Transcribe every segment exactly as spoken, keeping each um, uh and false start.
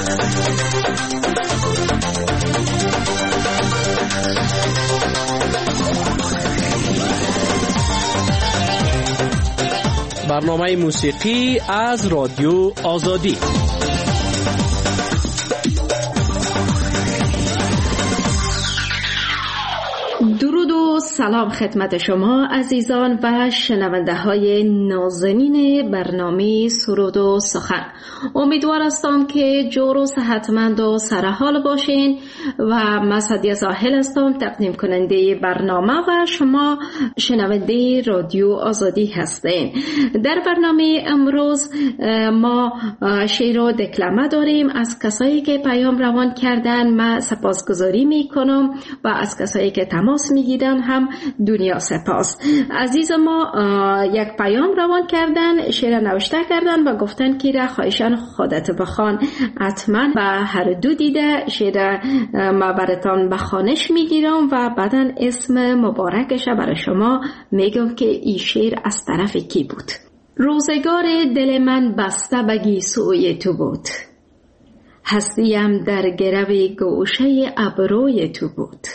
برنامه موسیقی از رادیو آزادی. درود و سلام خدمت شما عزیزان و شنونده های نازنین برنامه سرود و سخن. امیدوار هستم که جور و صحتمند و سرحال باشین و من سعدیه زاهل هستم، تقدیم کننده برنامه و شما شنونده رادیو آزادی هستین. در برنامه امروز ما شعر و دکلمه داریم از کسایی که پیام روان کردن. من سپاسگزاری میکنم و از کسایی که تماس میگیرن هم دنیا سپاس. عزیز ما یک پیام روان کردن، شعر نوشته کردن و گفتن که را خواهشان خودت بخوان. حتما و هر دو دیده شعر ما براتون به خوانش میگیرم و بعدا اسم مبارکش برای شما میگم که این شعر از طرف کی بود. روزگار دل من بسته به گیسوی تو بود، هستیم در گرو گوشه ابروی تو بود.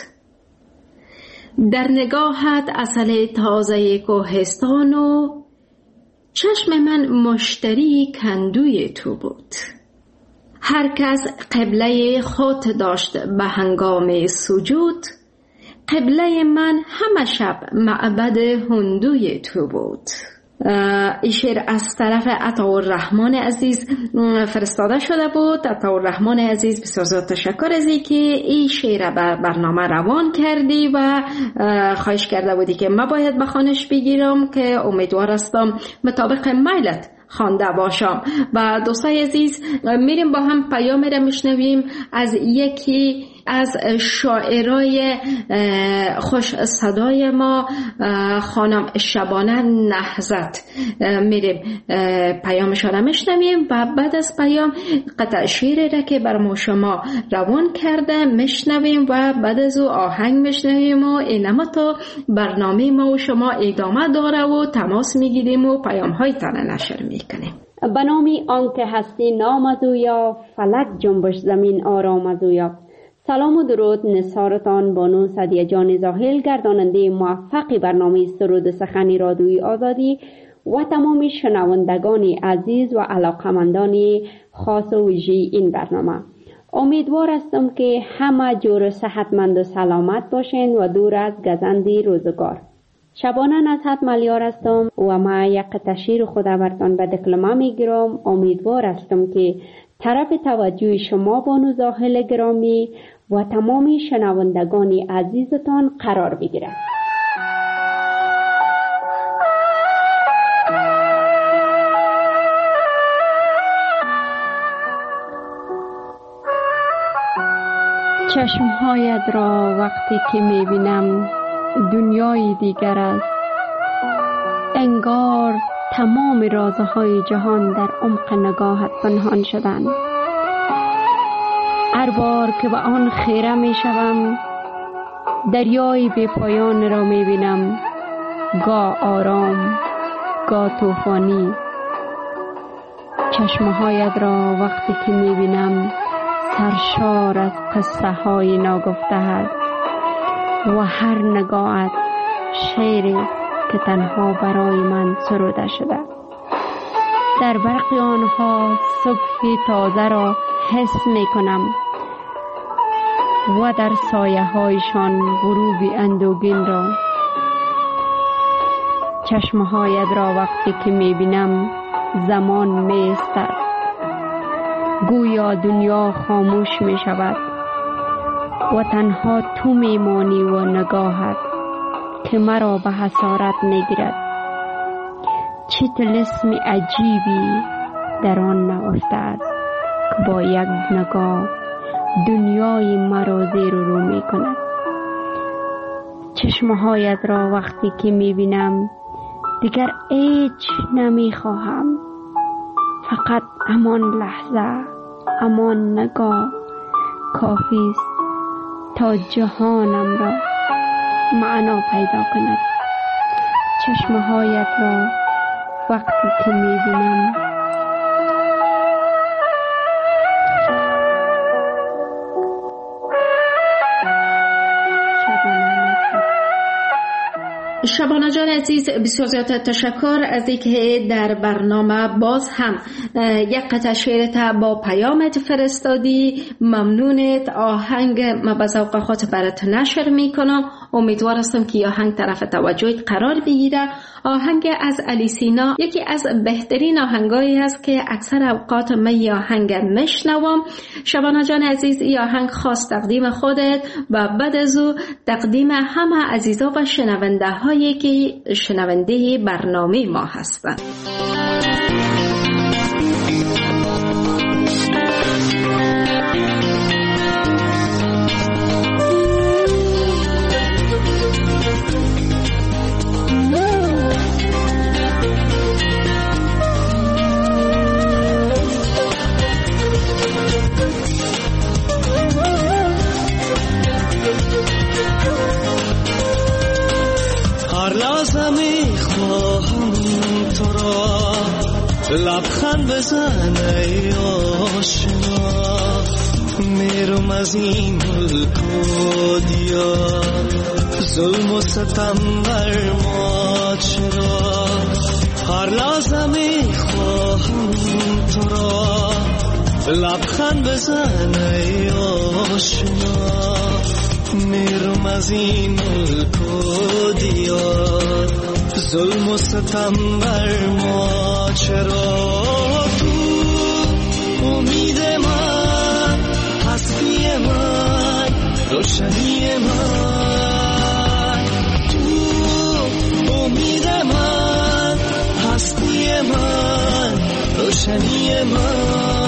در نگاهت عسل تازه کوهستان و چشم من مشتری کندوی تو بود. هر کس قبله خود داشت به هنگام سجود، قبله من همه شب معبد هندوی تو بود. این شعر از طرف عطاالرحمن عزیز فرستاده شده بود. عطاالرحمن عزیز بسیار زیاد تشکر از اینکه این شعر به برنامه روان کردی و خواهش کرده بودی که من باید بخوانش بگیرم که امیدوار هستم مطابق میلت خوانده باشم. و دوستای عزیز میریم با هم پیام را میشنویم از یکی از شاعرای خوش صدای ما، خانم شبانه نهضت. میریم پیامشان را میشنویم و بعد از پیام قطع شعر را که بر ما شما روان کرده میشنویم و بعد از او آهنگ میشنویم و اینما تا برنامه ما و شما ادامه داره و تماس میگیریم و پیام های تانه نشر میکنیم. به نامی آنکه هستی نامدویا، فلک جنبش زمین آرامدویا. سلام و درود نثارتان بانو سعدیه جان زاهل، گرداننده موفق برنامه سرود سخن رادیوی آزادی و تمام شنوندگان عزیز و علاقمندان خاص و ویژه این برنامه. امیدوار هستم که همه جور صحتمند و سلامت باشین و دور از گزند روزگار. شبانه نصحت ملیار هستم و ما یک تشیر خود برتان به دکلمه میگیرم. امیدوار هستم که طرف توجه شما بانو زاهل گرامی و تمام شنوندگان عزیزتان قرار بگیرد. چشمهایت را وقتی که میبینم دنیای دیگر است، انگار تمام رازهای جهان در عمق نگاهت پنهان شدند. هر بار که به آن خیره می شوم دریای بی پایان را می بینم، گاه آرام گاه طوفانی. چشمهایت را وقتی که می بینم سرشار از قصه های ناگفته است و هر نگاهت شعری که تنها برای من سروده شده. در برق آنها صبح تازه را حس می کنم و در سایه هایشان غروب اندوگین را. چشمهایت را وقتی که می بینم زمان می ایستد، گویا دنیا خاموش می شود و تنها تو می مانی و نگاهت که مرا به حسارت می گیرد. چه طلسم عجیبی در آن نهفته است که با یک نگاه دنیای مرا زیر و رو می کند. چشمهایت را وقتی که می بینم دیگر هیچ نمی خواهم، فقط همان لحظه، همان نگاه کافی است تا جهانم را معنا پیدا کند. چشمهایت را وقتی که می بینم شبانه جان عزیز، بسیار زیاد تشکر از اینکه در برنامه باز هم یک قطعه شعرت با پیامت فرستادی. ممنونت. آهنگ ما به ذوق خود برات نشر میکنم. امیدوار هستم که آهنگ طرف توجهت قرار بگیره. آهنگ از علی سینا یکی از بهترین آهنگایی است که اکثر اوقات من آهنگ میشنوم. شبانه جان عزیز، این آهنگ خاص تقدیم خودت و بعد از او تقدیم همه عزیزا و شنونده هایی که شنونده برنامه ما هستند. لبخند بزن ای آشنا، میرم از این ملک و دیار، ظلم و ستم بر ما چرا؟ هر لحظه میخواهم تو را، لبخند بزن ای آشنا، میرم از این ملک و دیار، ظلم و ستم بر ما چرا؟ تو امید من، هستی من، روشنی من، تو امید من، هستی من، روشنی من.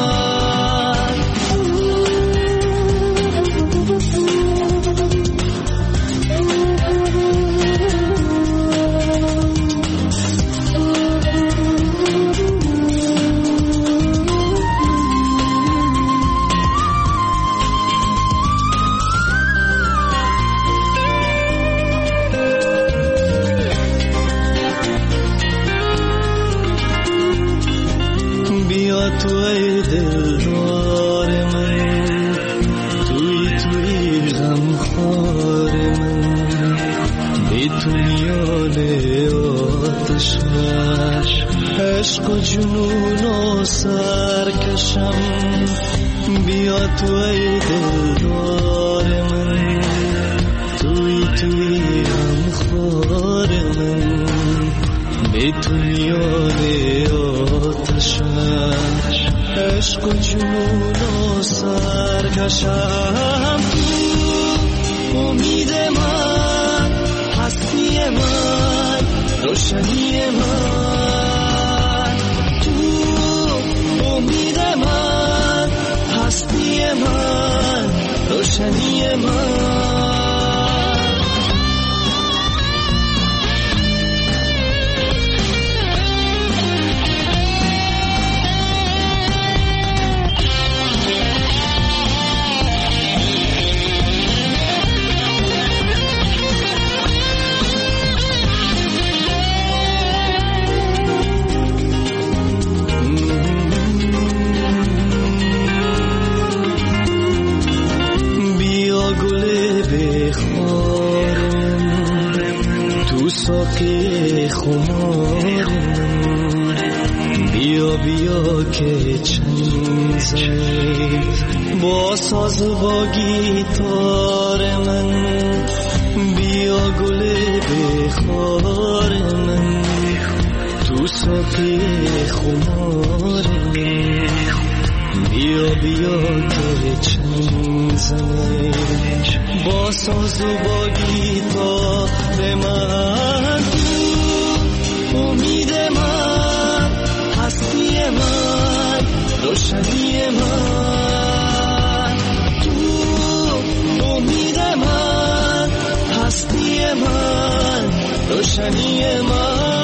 تو ای دلدار من، توی توی غمخوار من، بی تو میان آتش عشق و جنون و سرکشم. بیا تو ای دلدار من، توی توی غمخوار من، بی تو میان آتش عشق و جنون و سرکشم. تو امید من، هستی من، روشنی من، تو امید من، هستی من، روشنی من. ساقی خمار من، بیا بیا که چنگ زنی با ساز و با گیتار من، بیا گل بخار من، تو ساقی خمار من، بیا بیا که چنگ زنی با ساز و با گیتار من. تو امید من، هستی من، روشنی من، تو امید من، هستی من، روشنی من.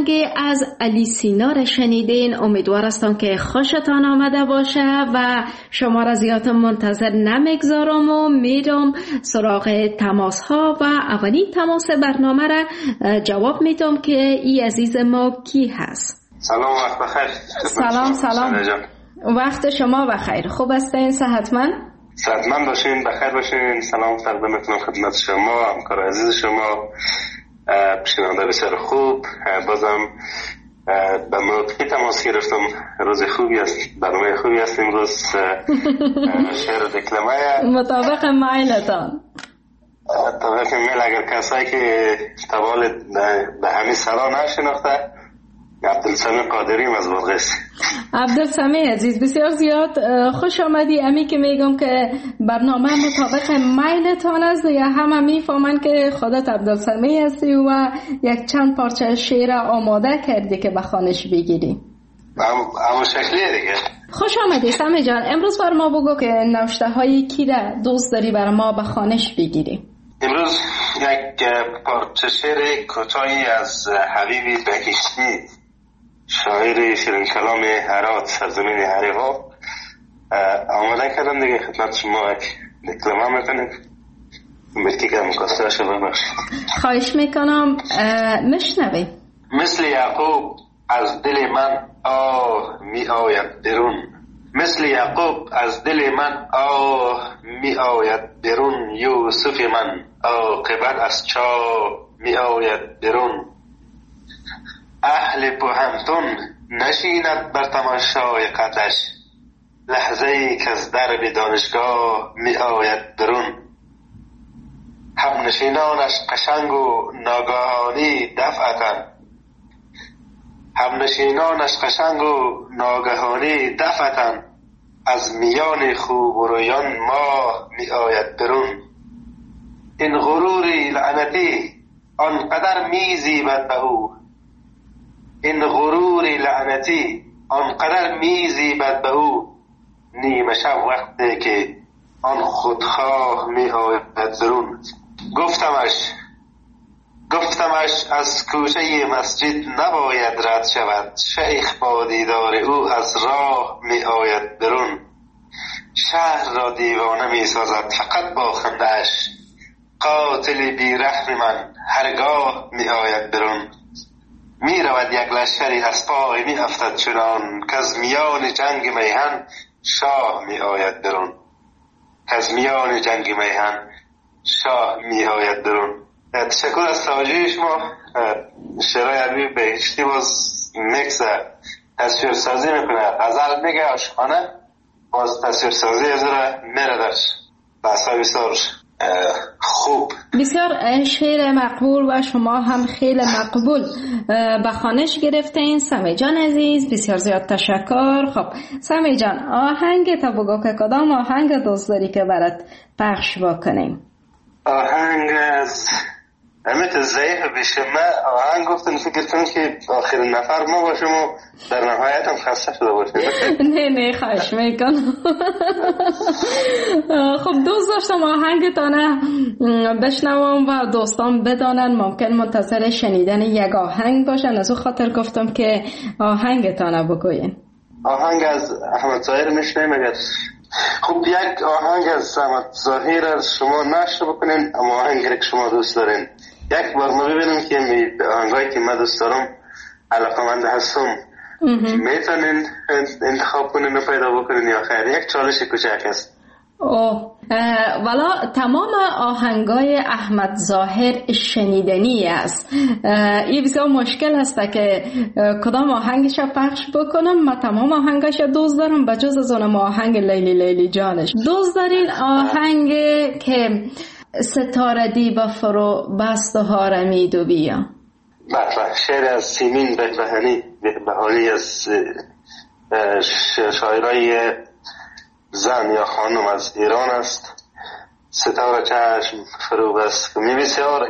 آهنگ از علی سینا را شنیدین. امیدوار هستم که خوشتان آمده باشه و شما را زیاد منتظر نمیگذارم و میرم سراغ تماس ها و اولین تماس برنامه را جواب میدم که ای عزیز ما کی هست. سلام، وقت بخیر. سلام سلام، وقت شما بخیر. خوب هستین؟ صحتمند؟ صحتمند باشین، بخیر باشین. سلام تقدیم میکنم خدمت شما، همکار عزیز شما، شنونده بسیار خوب. بازم به موقعی تماس گرفتم. روز خوبی است، برنامه خوبی است امروز. شعر و دکلمه مطابق مایلتان. مطابق میل. اگر کسایی که تبال به همین صدا نشناخته، عبدالسمی قادری از بادغیس. عبدالسمی عزیز، بسیار زیاد خوش آمدی. امی که میگم که برنامه مطابق میلتان است یا همه میفهمن که خودت عبدالسمی هستی و یک چند پارچه شعر آماده کردی که به خوانش بگیری. همون شکلیه دیگه. خوش آمدی سمی جان. امروز بر ما بگو که نوشته هایی کی را دوست داری بر ما به خوانش بگیری؟ امروز یک پارچه شعر کوتاهی از حبیبی بهشتی، شاعر شیرین کلام هرات، سرزمین هریها، آماده کردم دیگه. خدمت شما یک دکلمه میکنیم، بلکه که مکاسته شو ببخشید. خواهش میکنم مشنوی. مثل یعقوب از دل من آه می آید برون، مثل یعقوب از دل من آه می آید برون، یوسف من عاقبت از چاه می آید برون. اهل بوهمتون نشیند بر تماشای قدش، لحظه ای که از درب دانشگاه می آید برون. هم نشینانش قشنگ و ناگهانی دفعتن، هم نشینانش قشنگ و ناگهانی دفعتن، از میان خوب و رویان ماه می آید برون. این غروری لعنتی آنقدر می زیبد به او، این غرور لعنتی آنقدر می زیبد به او، نیمه شب وقتی که آن خودخواه می آید برون. گفتمش گفتمش از کوچه مسجد نباید رد شود، شیخ با دیدار او از راه می آید برون. شهر را دیوانه می سازد فقط با خنده‌اش، قاتل بی رحم من هرگاه می آید برون. می رود یک لشکری از پای می افتد چنان، که از میان جنگ میهن شاه می آید برون، که از میان جنگ میهن شاه می آید برون. تشکر از توجه شما. شعرهای عربی بهشتی باز میکس تصویر سازی میکنه، غزل میگه، عاشقانه، باز تصویر سازی از را میره درش. بحثا بسیار خوب، بسیار شعر مقبول و شما هم خیلی مقبول به خوانش گرفتین. سمی جان عزیز بسیار زیاد تشکر. خب سمی جان، آهنگ تا بگو که کدام آهنگ دوست داری که برات پخش بکنیم؟ آهنگ از امیت ضعیف بیشه. من آهنگ گفتن فکر کنم که آخرین نفر ما باشم و در نهایت هم خسته شده باشم. نه نه خواهش میکنم. خب دوست داشتم آهنگتانه بشنوم و دوستان بدانن، ممکن منتظر شنیدن یک آهنگ باشن، از او خاطر گفتم که آهنگتانه بگوین. آهنگ از احمد ظاهر میشنیم. اگر خب یک آهنگ از احمد ظاهر از شما نشر بکنین، اما آهنگی که شما دوست دارین یک بار ما ببینیم که آهنگایی که من دوست دارم علاقمند هستم میتونین انتخاب کنین و پیدا بکنین یا خیر؟ یک چالش کوچک است. اوه والا تمام آهنگای احمد ظاهر شنیدنی است. این بسیار مشکل هست که کدام آهنگش پخش بکنم. من تمام آهنگش دوست دارم به جز از اونم آهنگ لیلی لیلی جانش. دوست دارین آهنگ که ستاره دیبا فرو بست و هارمید و بیا؟ بله، شعر از سیمین بهبهانی بهبهانی از شاعرای زن یا خانم از ایران است. ستاره چشم فرو بست می بسیار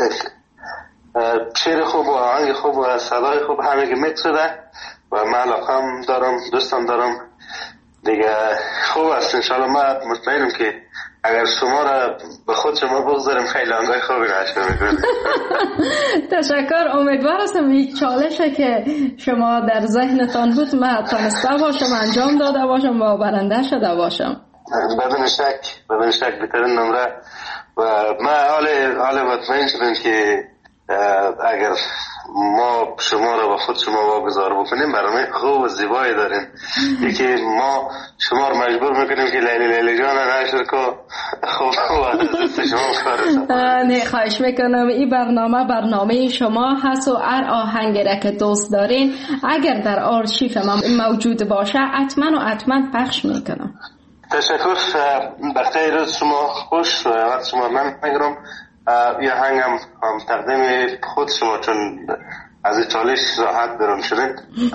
شعر خوب و آهنگ خوب و صدای خوب همه که میکس شده و من علاقم دارم، دوستم دارم دیگه. خوب است انشاءالله. من مطمئنم که اگر شما را به خود شما بگذاریم خیلی آنگاه خوبی نشده میکنیم. تشکر. امیدوار هستم این چالشه که شما در ذهنتان بود من تانسته باشم انجام داده باشم و برنده شده باشم. بدون شک بدون شک بهترین نمره و ما حال حال مطمئن شدیم که اگر ما شما را با خود شما واگذار بکنیم برنامه خوب و زیبایی داریم. یکی ما شما را مجبور میکنیم که لیلی لیلی جان نشر کو خوب و شما کار نه خواهش میکنم. این برنامه برنامه شما هست و هر آهنگی را که دوست دارین اگر در آرشیف ما موجود باشه حتما و حتما پخش میکنم. تشکر. بخیر روز شما خوش. وقت شما من میگرم یه هنگم هم تقدیم خود شما چون از این چالش راحت برون شدید.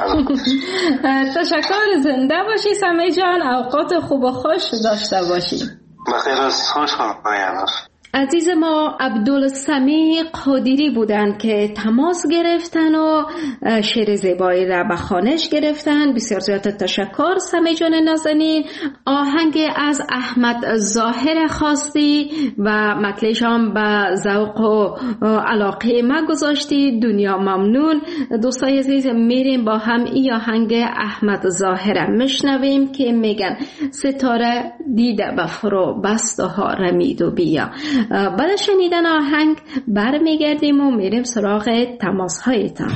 تشکر. زنده باشی سمی جان. اوقات خوب و خوش داشته باشی. بخیر روز خوش خواهد. عزیز ما عبدالسمیع قادری بودند که تماس گرفتن و شعر زیبایی را به خوانش گرفتن. بسیار زیاد تشکر سمیع جان نازنین. آهنگ از احمد ظاهر خواستی و مطلعش هم به ذوق و علاقه ما گذاشتی. دنیا ممنون. دوستای عزیز میریم با هم این آهنگ احمد ظاهر میشنویم که میگن ستاره دیده به فرو بست و ها رمید و بیا. بعد شنیدن آهنگ برمیگردیم و میریم سراغ تماس هایتان.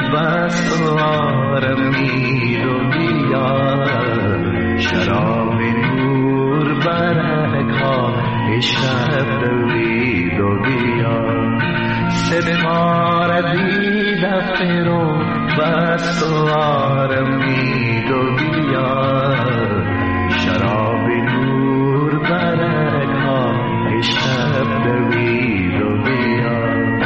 بس آرمید و بیا شراب نور برگها شب دوید و بیا ستاره دیده فرو بس آرمید و بیا شراب نور برگها شب دوید و بیا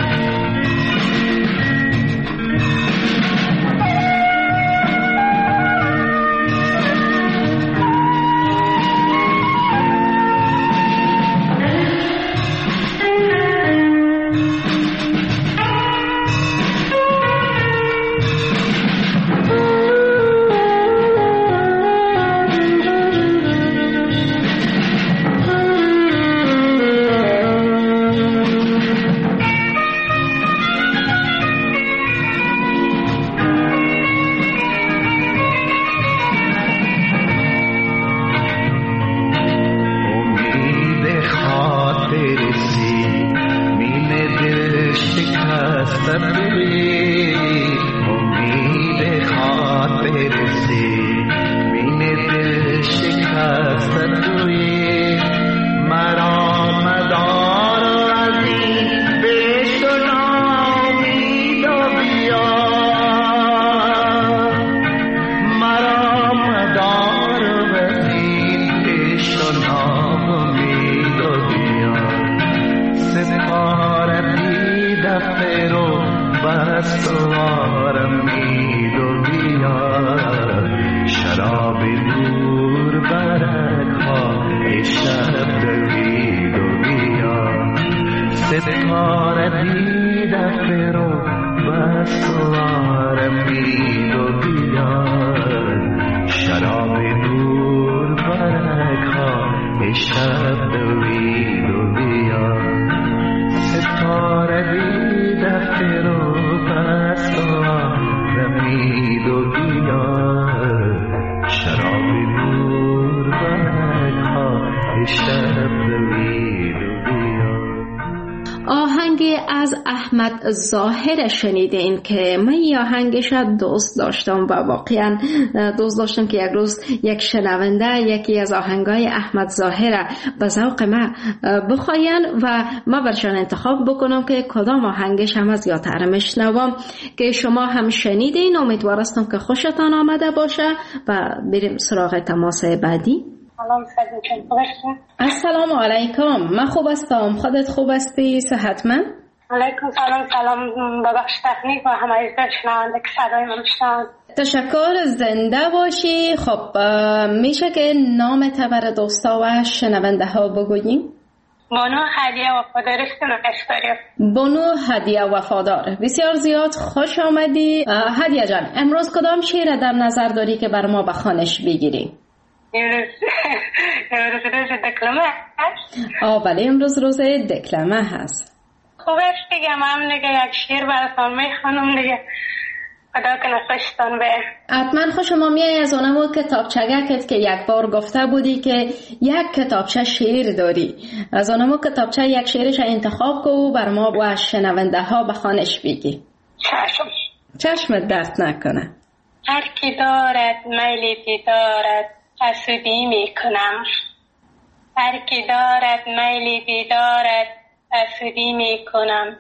احمد ظاهر شنیدین که من این آهنگش دوست داشتم و واقعا دوست داشتم که یک روز یک شنونده یکی از آهنگای احمد ظاهر به ذوق من بخواین و من برشان انتخاب بکنم که کدام آهنگش هم از یادتر میشنوم که شما هم شنیدین. امیدوارم که خوشتان آمده باشه و بریم سراغ تماس بعدی. سلام سلام خوبه؟ السلام علیکم. من خوب هستم، خودت خوب هستی؟ صحتمند؟ علیکم سلام. سلام ببخش تکنیک و همه شنونده که صدای من بشنوند. تشکر، زنده باشی. خب میشه که نام تبر دوستا و شنونده ها بگوییم؟ بانو هدیه وفادار است. بانو هدیه وفادار، بسیار زیاد خوش آمدی. هدیه جان، امروز کدام شعر در نظر داری که بر ما به خوانش بگیری؟ امروز امروز روز دکلمه هست؟ آه بله، امروز روز دکلمه هست. خوبش دیگه، من دیگه یک شعر براتون میخونم دیگه، خدا کنه خوشتون به. حتما خوشم میای از اونمو کتابچگکت که یک بار گفته بودی که یک کتابچه شعر داری، از اونمو کتابچه یک شعرش انتخاب کو بر ما و شنونده ها بخوانش بگی. چشم. چشمت درد نکنه. هر کی دارد میل دیدارت حسودی میکنم، هر کی دارد میل دیدارت حسودی میکنم،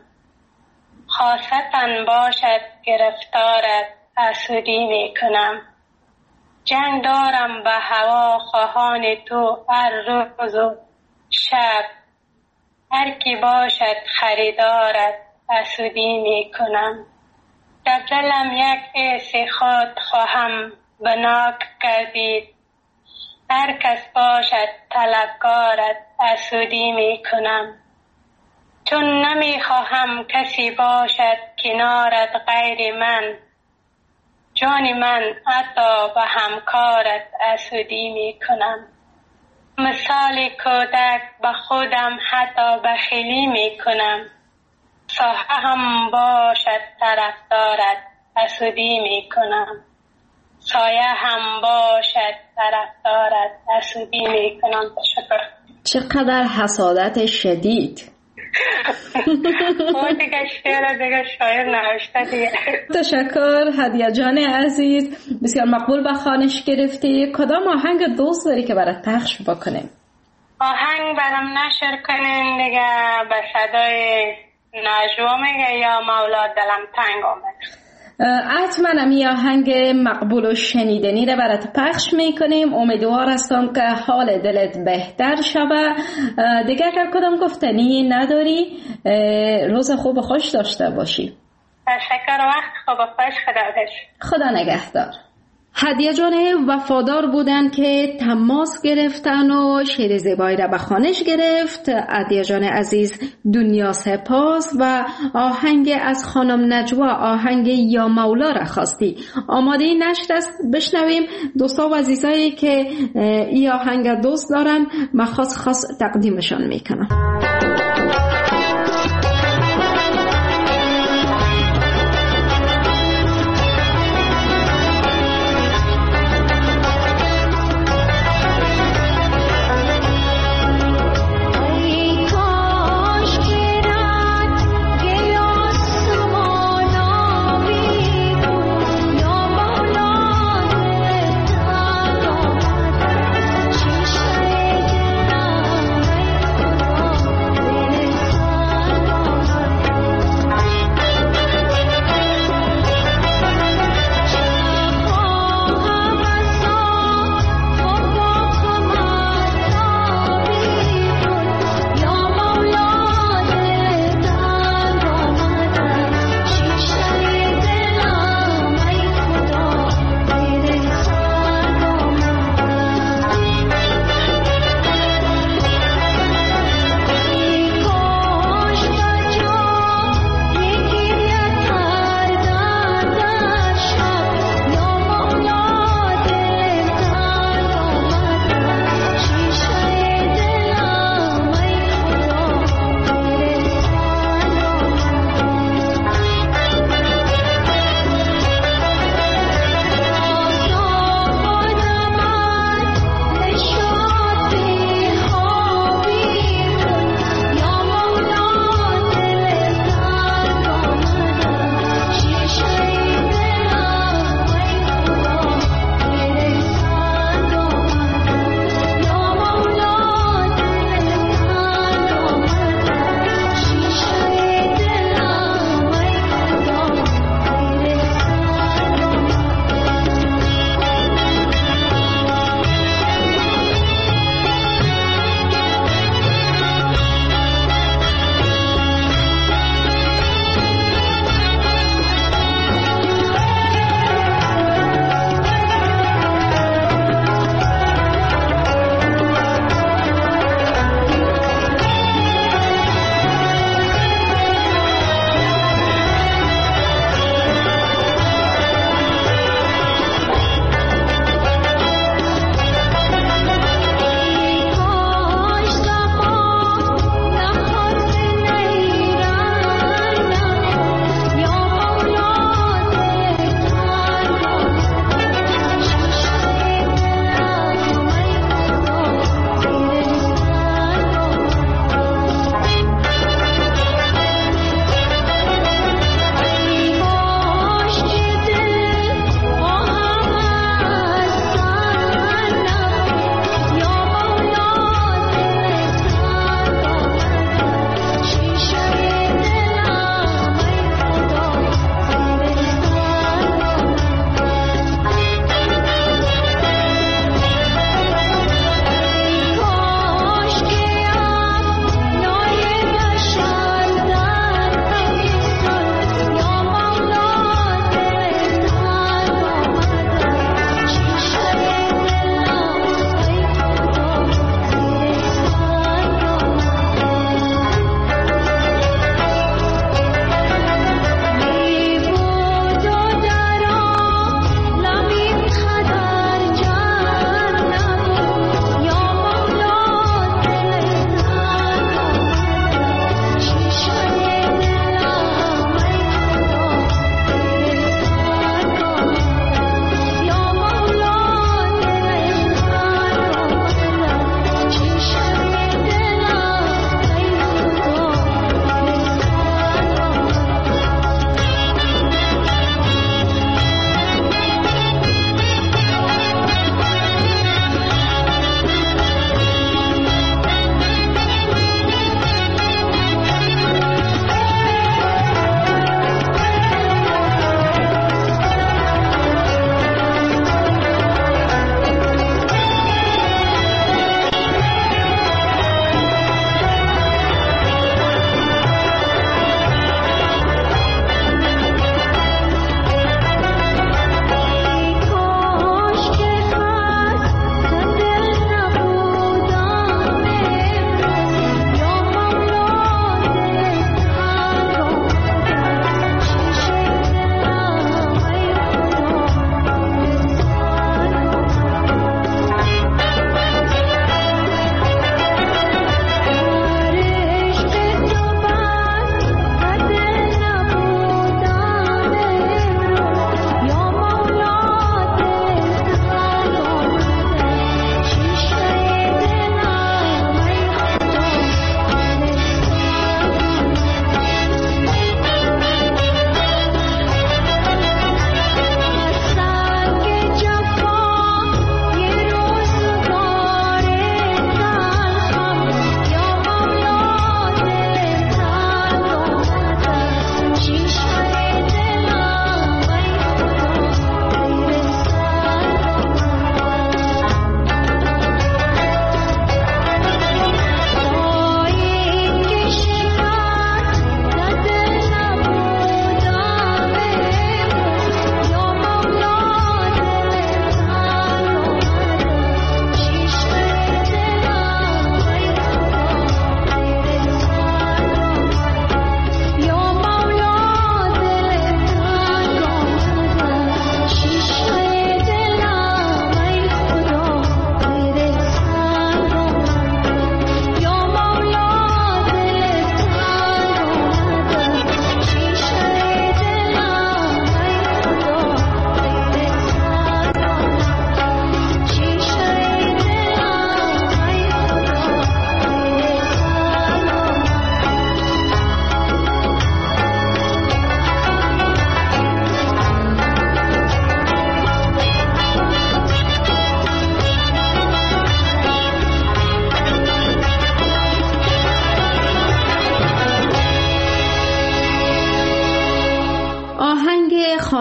خاصتاً باشد گرفتارت حسودی میکنم. جنگ دارم به هوا خواهان تو هر روز و شب، هر کی باشد خریدارت حسودی میکنم. در دلم یک حس خود خواهم بناک کردید، هر کس باشد طلبکارت حسودی میکنم. چون نمیخواهم کسی باشد کنارت غیر من، جان من حتی به همکارت حسودی میکنم. مثال کودک به خودم حتی بخیلی میکنم، ساحه هم باشد طرفدارت حسودی میکنم، سایه هم باشد طرفدارت حسودی میکنم. تشکر. چقدر حسادت شدید. ما دیگه شعر دیگه شاعر نوشته دیگه. تشکر هدیه جان عزیز، بسیار مقبول به خوانش گرفتی. کدام آهنگ دوست داری که برات پخش بکنیم؟ آهنگ برام نشر کنین دیگه، به صدای نجوا میگه یا مولا دلم تنگ آمد. حتما امی آهنگ مقبول و شنیدنی رو برات پخش میکنیم. امیدوار هستم که حال دلت بهتر شود. دیگه اگر کدام گفتنی نداری، روز خوب و خوش داشته باشی. تشکر، وقت خوب و خوش. خدا خدا نگهدار. هدیه جان وفادار بودن که تماس گرفتن و شعر زیبایی را به خوانش گرفت. هدیه جان عزیز دنیا سپاس و آهنگ از خانم نجوا، آهنگ یا مولا را خواستی. آماده نشر است، بشنویم. دوستا و عزیزایی که این آهنگ دوست دارن من خاص خاص تقدیمشان میکنم. Oh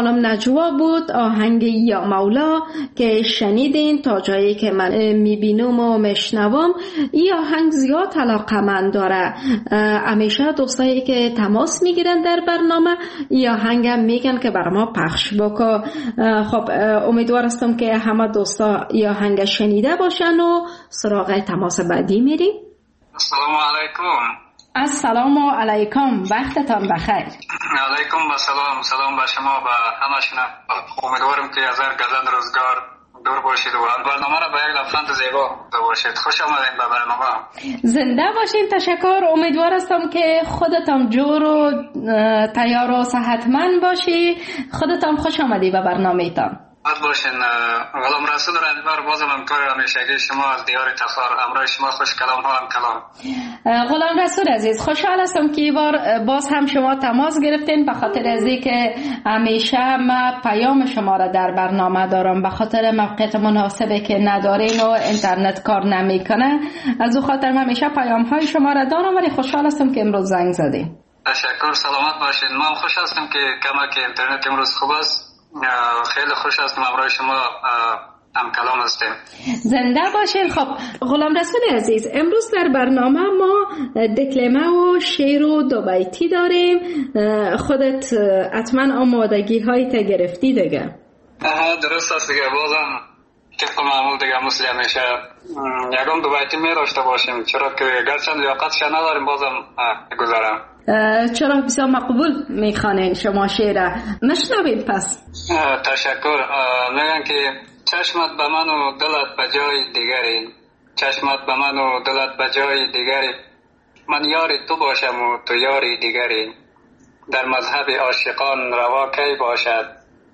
خانم نجوا بود، آهنگ یا مولا که شنیدین. تا جایی که من میبینم و میشنوم این آهنگ زیاد علاقمند داره. همیشه دوستایی که تماس میگیرن در برنامه این آهنگ هم میگن که بر ما پخش بکن. خب امیدوار هستم که همه دوستا این آهنگ شنیده باشن و سراغ تماس بعدی میریم. السلام علیکم. السلام علیکم، وقتتان بخیر. علیکم با سلام. سلام به شما و همه شما. امیدوارم که از هر گزند روزگار دور باشید و برنامه را به یک لبخند زیبا باشید. خوش آمدید به برنامه. زنده باشین. تشکر. امیدوار هستم که خودتان جور و تیار و صحتمند باشی. خودتان خوش آمدی به برنامه تان. باید باشین. غلام رسول رنجبر بازم همکار همیشگی شما از دیار تخار. همراه شما خوش کلام ها هم کلام. غلام رسول عزیز، خوشحال هستم که این بار باز هم شما تماس گرفتین، به خاطر از اینکه همیشه ما پیام شما را در برنامه دارم. به خاطر موقعیت مناسبی که ندارین و اینترنت کار نمیکنه، از او خاطر همیشه پیام های شما را دارم، ولی خوشحال هستم که امروز زنگ زدین. تشکر. سلامت باشین. ما خوش هستم که کمک اینترنت امروز خوب است. خیلی خوش هستم همراه شما هم کلام هستیم. زنده باشین. خب غلام رسول عزیز، امروز در برنامه ما دکلمه و شعر و دو بیتی داریم. خودت حتما آمادگی های تا گرفتی دیگه؟ درست است دیگه. بازم طبق معمول دیگه مثل همیشه یکم دو بیتی می داشته باشیم، چرا که گرچند لیاقتش نداریم بازم گذارم. چرا بسیار مقبول میخوانین شما شعر. نشنویم پس. تشکر. میگن که چشمت به من و دلت به جای دیگری، چشمت به من و دلت به جای دیگری، من یاری تو باشم و تو یاری دیگری، در مذهب عاشقان روا کی باشد،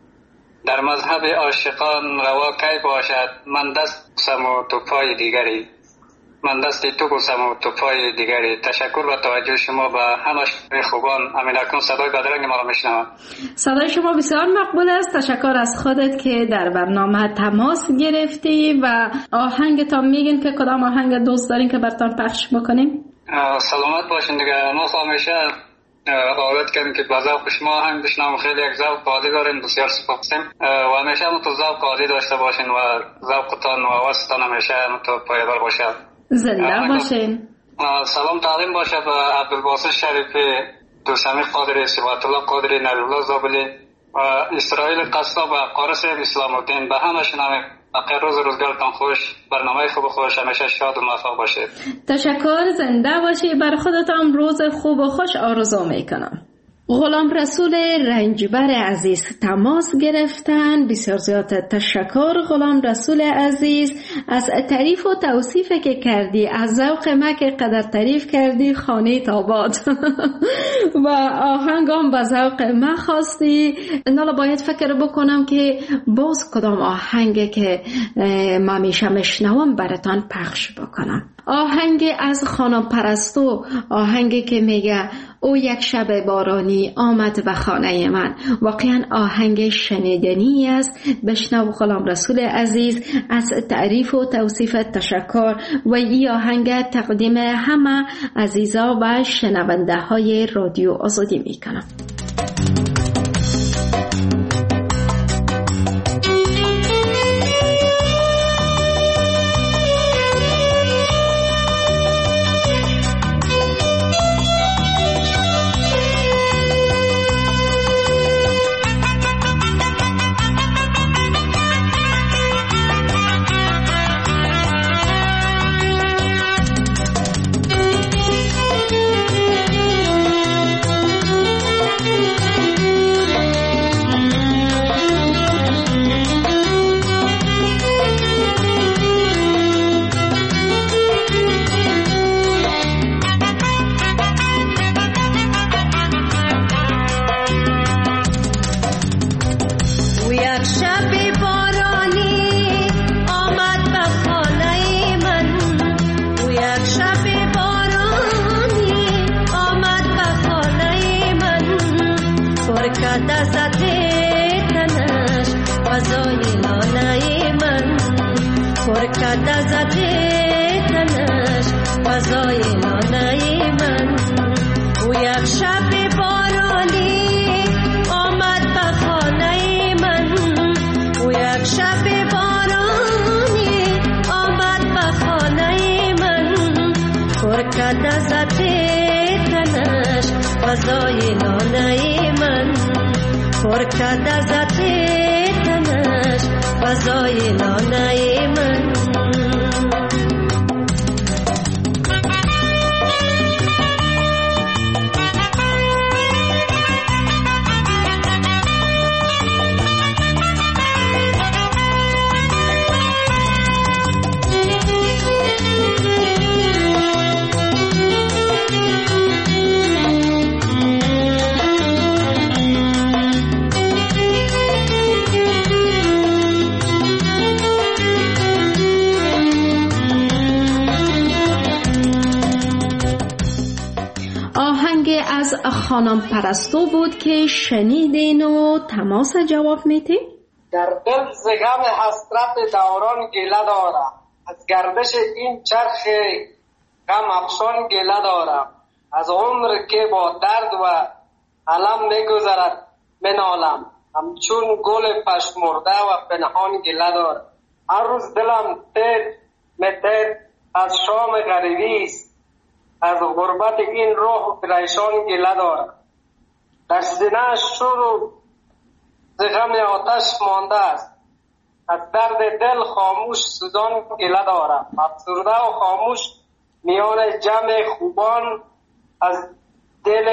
در مذهب عاشقان روا کی باشد، من دست بوسم و تو پای دیگری، من دستی تو بوسم و تو پای دیگری. تشکر و توجه شما به همه خوبان. امین اکنون صدای بدرنگ ما را میشنوم. صدای شما بسیار مقبول است. تشکر از خودت که در برنامه تماس گرفتی و آهنگتان میگین که کدام آهنگ دوست دارین که براتون پخش بکنیم؟ سلامت باشین دیگه. ما همیشه عادت کردیم که با ذوق شما آهنگ بشنویم. خیلی یک ذوق عالی دارین. بسیار سپاسیم و همیشه متو ذوق عالی داشته باشین و ذوقتان و واسطتان همیشه متو پایدار باشه. زنده باشین. سلام تعلیم باشه به عبدالباسط شریفی، دوستمی قادری، صفات الله قادری، نبی الله زابلی و اسرائیل قصاب و قارس اسلام الدین. به همه شنویم. بقیه روز روزگارتان خوش، برنامه خوب خوش، همیشه شاد و موفق باشید. تشکر. زنده باشید. بر خودتان روز خوب و خوش آرزو میکنم. غلام رسول رنجبر عزیز تماس گرفتن. بسیار زیاد تشکر غلام رسول عزیز از تعریف و توصیف که کردی، از ذوق ما که قدر تعریف کردی خانه تاباد و آهنگام به ذوق ما خواستی. نالا باید فکر بکنم که باز کدام آهنگی که ما میشه مشنوم براتان پخش بکنم. آهنگ از خانم پرستو، آهنگی که میگه او یک شب بارانی آمد به خانه من. واقعا آهنگ شنیدنی است. بشنو غلام رسول عزیز. از تعریف و توصیف تشکر و این آهنگ تقدیم همه عزیزا و شنونده های رادیو آزادی میکنم. یک شب بارانی آمد به خانه فضای لانه من پر کرد از عطر تنش فضای لانه من. از خانم پرستو بود که شنیدین و تماس جواب میتین؟ در دل ز غم حسرت دوران گله دارم، از گردش این چرخ غم افشان گله دارم، از عمر که با درد و علم میگذرد منالم، همچون گل پشمرده و پنهان گله دارم. هر روز دلم تیر متیر از شام غریبی است، از غربت این روح پریشان گله دارم. در سینه شور ز غم آتش مانده است، از درد دل خاموش سوزان گله دارم. افسرده و خاموش میان جمع خوبان، از دل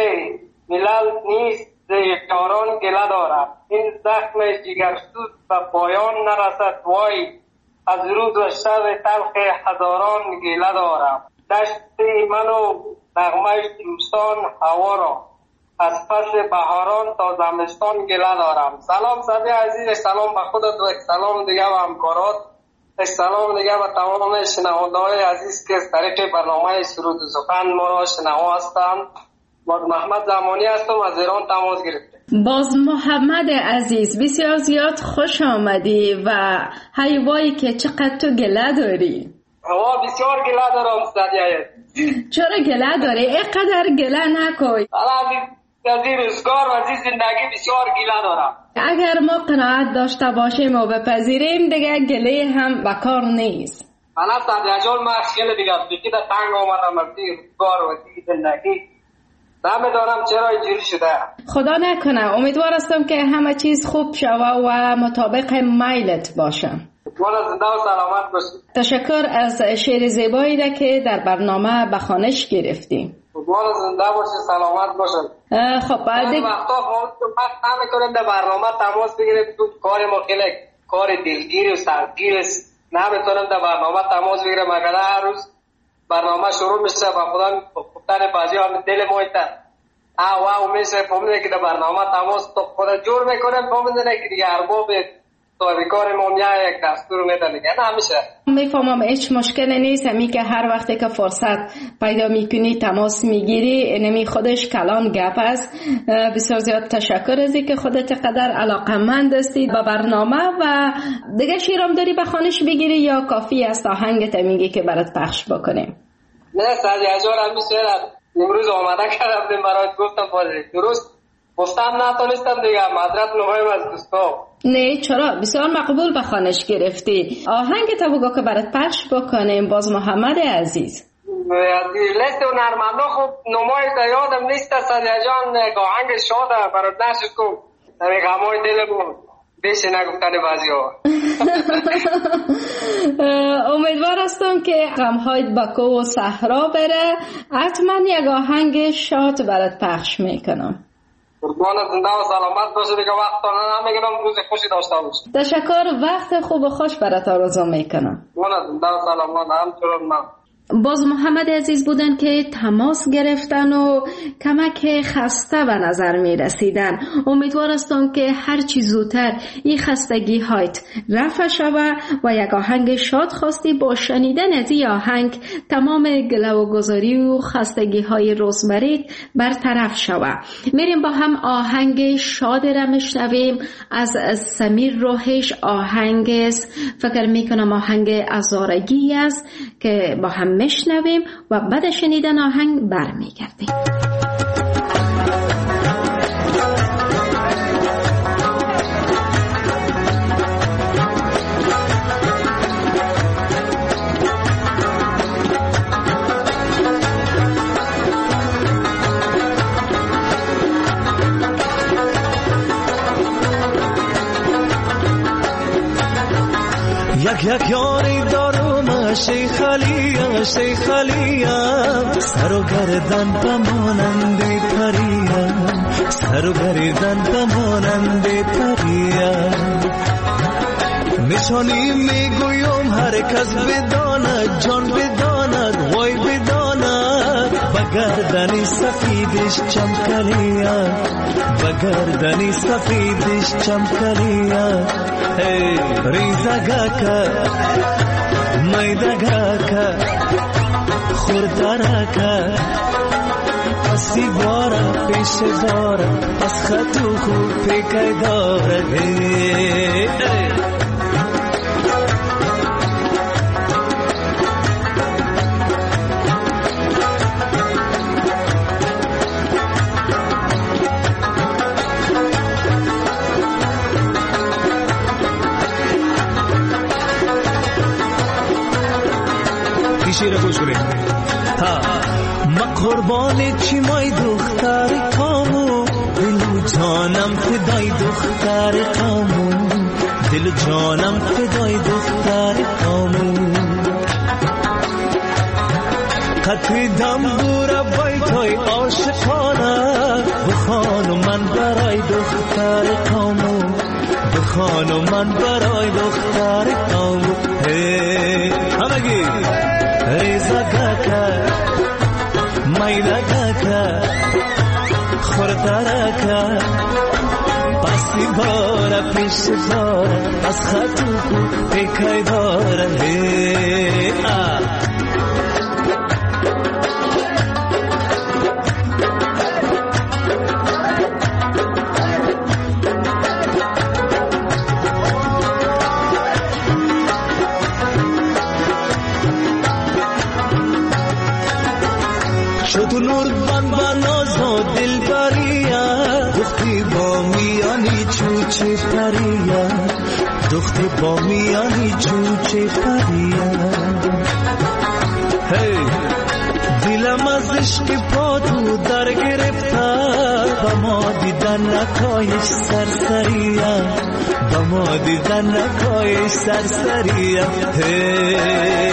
ملل نیست ز یاران گله دارم. این زخم جگرسوز به پایان نرسد وای، از روز و شب تلخ هزاران گله دارم. دشت من و نغمه دوستان هوا را، از پس بهاران تا زمستان گله دارم. سلام صدی عزیز، سلام به خودت و سلام دیگه به همکارات، سلام دیگه به تمام شنونده‌های عزیز که از طریق برنامه سرود و سخن ما را شنوا هستند. باز محمد زمانی هستم، از ایران تماس گرفتم. باز محمد عزیز بسیار زیاد خوش آمدی و هیوایی که چقدر تو گله داری. هوا بسیار گله دارم صدیه. چرا گله داری؟ اینقدر گله نکن. از این روزگار و از این زندگی بسیار گله دارم. اگر ما قناعت داشته باشیم و بپذیریم دیگه گله هم بکار نیست. من صدیه جان من خیلی دیگه بکی در تنگ آمدم از این روزگار و از این زندگی. نمیدانم چرا اینجوری شده. خدا نکنه، امیدوار هستم که همه چیز خوب شوه و مطابق میلت باشه. والا زنده و سلامت باشی. تشکر از شعر زیبایی ده که در برنامه به خوانش گرفتی. والا زنده باشی، سلامت باشی. خب بعد وقتا وقت نمیکنیم در برنامه تماس بگیریم، تو کار ما خیلی کار دلگیر و سختگیر است، نمیتونیم در برنامه تماس بگیریم. اگر هر روز برنامه شروع میشه با خودم گفتن بازی هم دل ما ایتن آه واو میشه، فهمیده که در برنامه تماس تو خود جور میکنیم، فهمیده که دیگه ارباب تاریکار ما میای یک دستور میدن دیگه نمیشه. میفهمم هیچ مشکل نیست، همی که هر وقتی که فرصت پیدا میکنی تماس میگیری، اینمی خودش کلان گپ است. بسیار زیاد تشکر از اینکه خودت قدر علاقمند هستی به برنامه. و دیگه شیرام داری به خوانش بگیری یا کافی است آهنگت میگی که برات پخش بکنیم؟ نه سازی هزار همی شعر امروز آمده کردم برات گفتم بازی درست گفتم نتونستم دیگه، معذرت میخوایم از دوستا. نه چرا، بسیار مقبول به خوانش گرفتی. آهنگ تا بگو که برات پخش بکنیم. باز محمد عزیز لیست و نرمنده خوب نمای تا یادم نیست. سازی جان آهنگ شاده برات نشد کن در غمای دل بود بیشه نگفتن بازی ها. امیدوار هستم که غمهایت با کو و صحرا بره. حتما یک آهنگ شاد برات پخش میکنم. قربان زنده و سلامت باشه دیگه، وقت نمیگیرم، روز خوشی داشته باشه. تشکر، وقت خوب و خوش برات آرزو میکنم. قربان زنده و سلامت همچنان من. باز محمد عزیز بودن که تماس گرفتن و کمک خسته به نظر می رسیدن. امیدوار هستم که هر چی زودتر این خستگی هایت رفع شوه و یک آهنگ شاد خواستی با شنیدن از این آهنگ تمام گله و گذاری و خستگی های روزمره برطرف شوه. میریم با هم آهنگ شاد را میشنویم از سمیر روحش. آهنگ فکر میکنم آهنگ ازارگی است که با هم میشنویم و بعد شنیدن آهنگ برمیگردیم. یک یک یاری دارم شیخ علیم شیخ علیم سر و گردن بمانند پریم سر و گردن بمانند پریم نشانی میگویم هر کس بداند جان بداند وای بداند بگردنی سفیدش چمکلیم بگردنی سفیدش چمکلیم hey ریزگاکا میدگاکا خوردارکا پسی بارا پیش بارا از خطو خوب پیکای داره hey hey شیر گوش کنید ها ما قربان چی مای دختر کامو دل جانم فدای دختر کامو دل جانم فدای دختر کامو قطر دم دور بیتای عاشقانه بخوان من برای دختر کامو بخوان من برای دختر کامو هی همگی ریزگاکا میلگاکا خوردارکا پسی بارا پیش بارا از خطو کو پیکای دارا هی آ شد نور بان باناز و دل بریا دختی با میانی چوچه پریا دختی با میانی چوچه پریا هی دلم از عشق پاتو در گرفته با ما دیدن نکایش سرسریا با ما دیدن نکایش سرسریا هی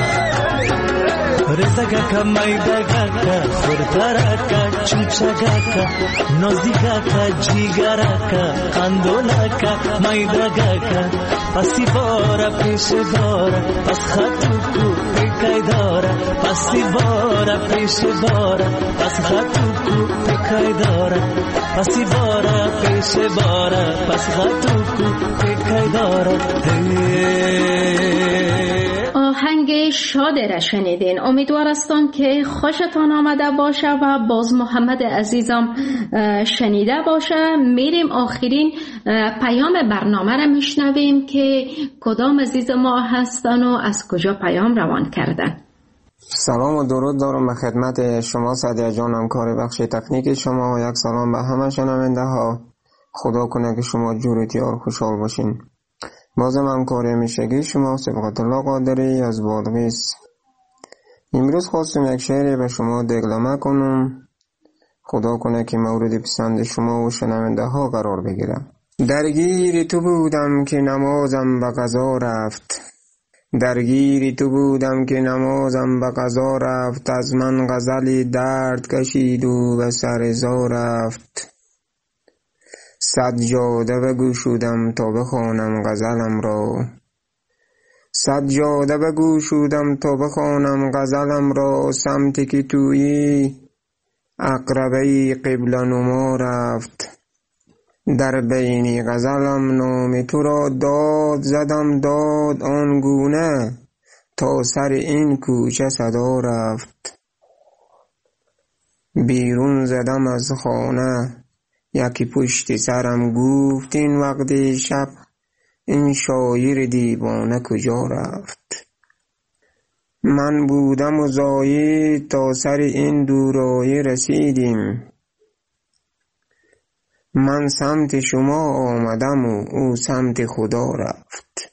رزگاکا میدگاکا خوردارکا چوچگاکا نازیگاکا جیگراکا خندوناکا میدگاکا پسی بارا پیش بارا پس خطو کو پیکای دارا پسی بارا پیش بارا پس خطو کو پیکای دارا پسی بارا پیش بارا پس خطو کو پیکای دارا آهنگ شاده را شنیدین. امیدوار هستم که خوشتان آمده باشه و باز محمد عزیزم شنیده باشه. میریم آخرین پیام برنامه را میشنویم که کدام عزیز ما هستن و از کجا پیام روان کردن. سلام و درود دارم به خدمت شما سعدیه جانم، کار بخش تکنیک شما و یک سلام به همه شنونده ها. خدا کنه که شما جورتیار خوشحال باشین. بازم همکاری همیشگی شما سبقت الله قادری از بادغیس. امروز خواستم یک شعری به شما دگلمه کنم. خدا کنه که مورد پسند شما و شنونده ها قرار بگیرم. درگیر تو بودم که نمازم به قضا رفت، درگیر تو بودم که نمازم به قضا رفت، از من غزلی درد کشید و به سر زا رفت. سجاده بگشودم تا بخوانم غزلم را، سجاده بگشودم تا بخوانم غزلم را، سمتی که تویی عقربه قبله نما رفت. در بینی غزلم نام تو را داد زدم داد آنگونه تا سر این کوچه صدا رفت. بیرون زدم از خانه یکی پشت سرم گفت این وقت شب این شاعر دیوانه کجا رفت. من بودم و زاید تا سر این دورایی رسیدیم، من سمت شما آمدم و او سمت خدا رفت.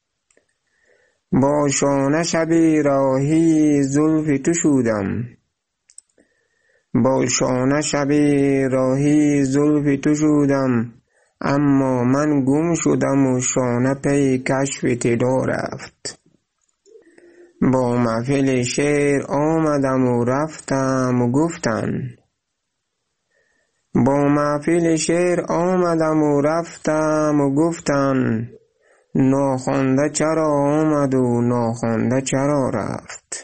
با شانه شبی راهی زلف تو شدم، با شانه شبی راهی زلف تو شدم، اما من گم شدم و شانه پی کشف طلا رفت. با محفل شعر آمدم و رفتم و گفتن با محفل شعر آمدم و رفتم و گفتن ناخوانده چرا آمد و ناخوانده چرا رفت.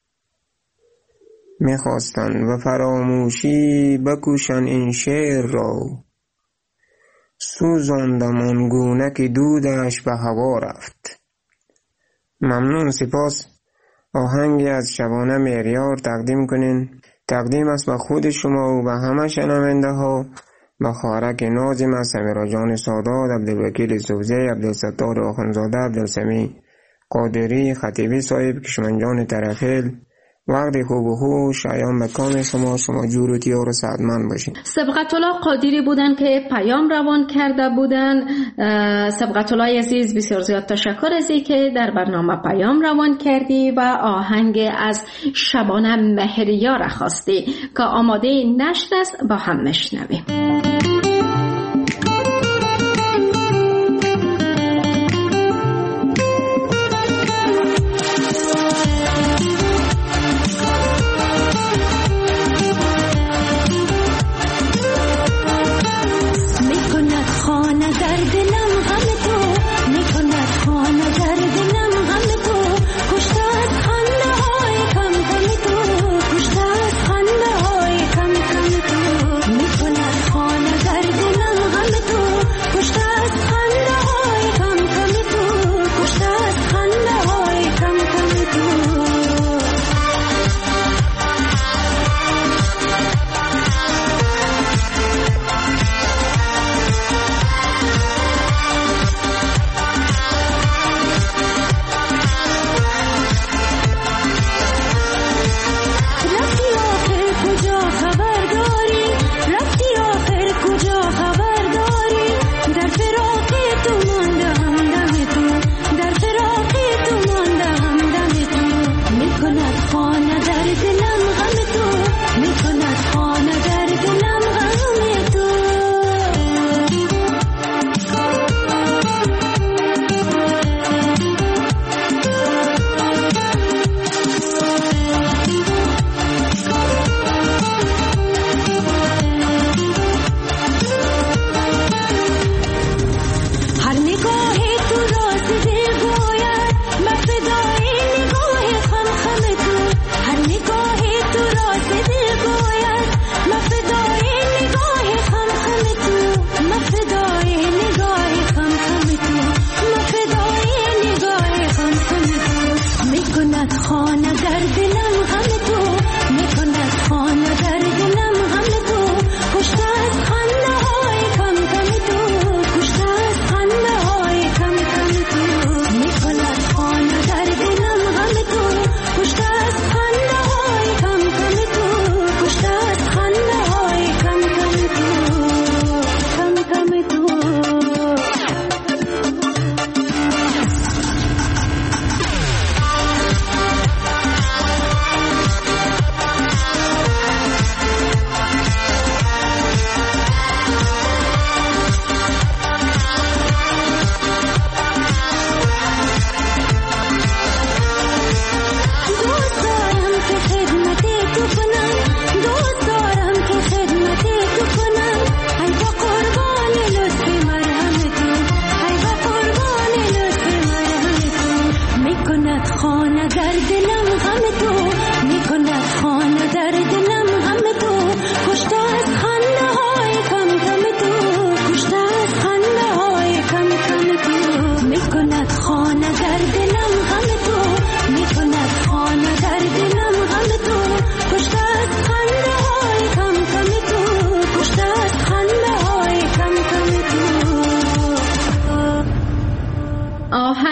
میخواستن و فراموشی بکوشن این شعر را، سوزاندم آنگونه که دودش به هوا رفت. ممنون، سپاس. آهنگی از شبانه مهریار تقدیم کنین. تقدیم است به خود شما و به همه شنونده ها، به خواهرک نازم سمیرا جان سادات، عبدالوکیل سوزی، عبدالستار آخونزاده، عبدالسمیع قادری خطیبی صاحب، کشمنجان طرفیل. وقت خوب و خوش ایام به کام شما، شما جور و تیار و سعدمند باشین. سبقت الله قادری بودن که پیام روان کرده بودن. سبقت الله عزیز بسیار زیاد تشکر از این که در برنامه پیام روان کردی و آهنگ از شبانه مهریار خواستی که آماده نشر است، با هم نشنویم.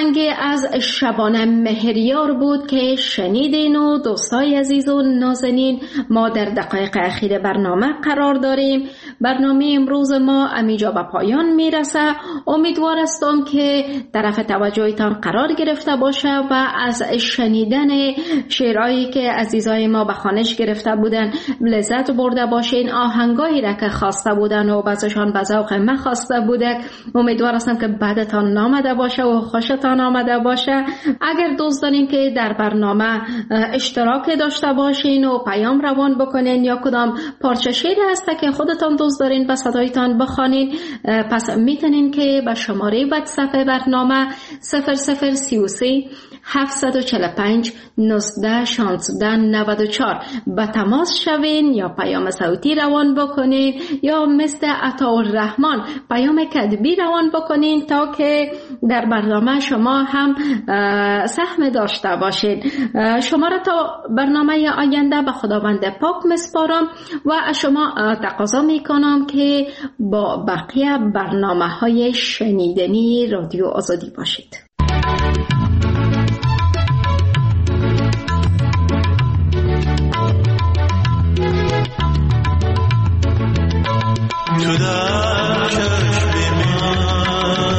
آهنگ از شبانه مهریار بود که شنیدین و دوستای عزیز و نازنین ما در دقایق اخیر برنامه قرار داریم. برنامه امروز ما امیجا به پایان میرسه. امیدوار هستم که طرف توجهتان قرار گرفته باشه و از شنیدن شعرهایی که عزیزای ما به خوانش گرفته بودن لذت برده باشین. آهنگایی را که خواسته بودن و بعضشان به ذوق من خواسته بوده، امیدوار هستم که بعدتان نامده باشه و خوشتان آمده باشه. اگر دوست دارین که در برنامه اشتراک داشته باشین و پیام روان بکنین یا کدام پارچه شعری هسته که خودتان دوست دارین به صدایتان بخوانین، پس میتونین که به شماره واتساپ برنامه صفر صفر سی و سه هفتصد و چهل و پنج نوزده شانزده نود و چهار به تماس شوین یا پیام صوتی روان بکنین یا مثل عطاالرحمن پیام کتبی روان بکنین تا که در برنامه شما هم سهم داشته باشین. شما را تا برنامه آینده به خداوند پاک مسپارم و از شما تقاضا میکنم که با بقیه برنامه های شنیدنی رادیو آزادی باشید. تو در چشم من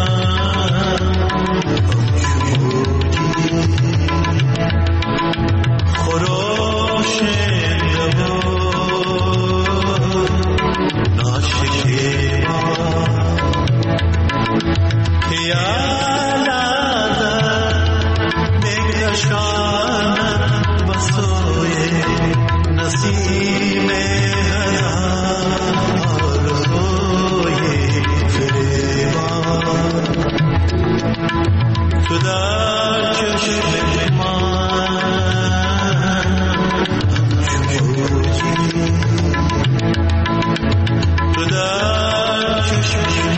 خراش لبا ناشکیما که یادت بکشانم بسوی نسیم تو در چشم من تو در چشم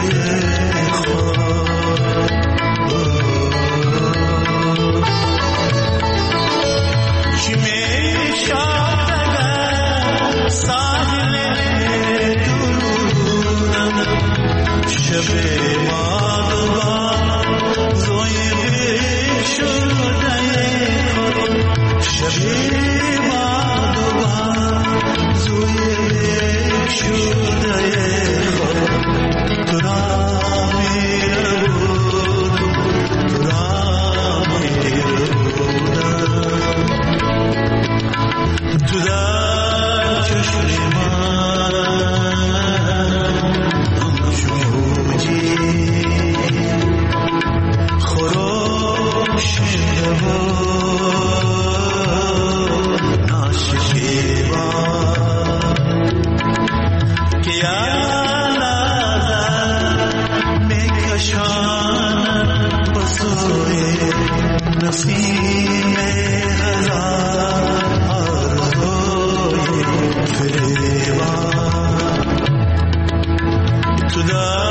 To the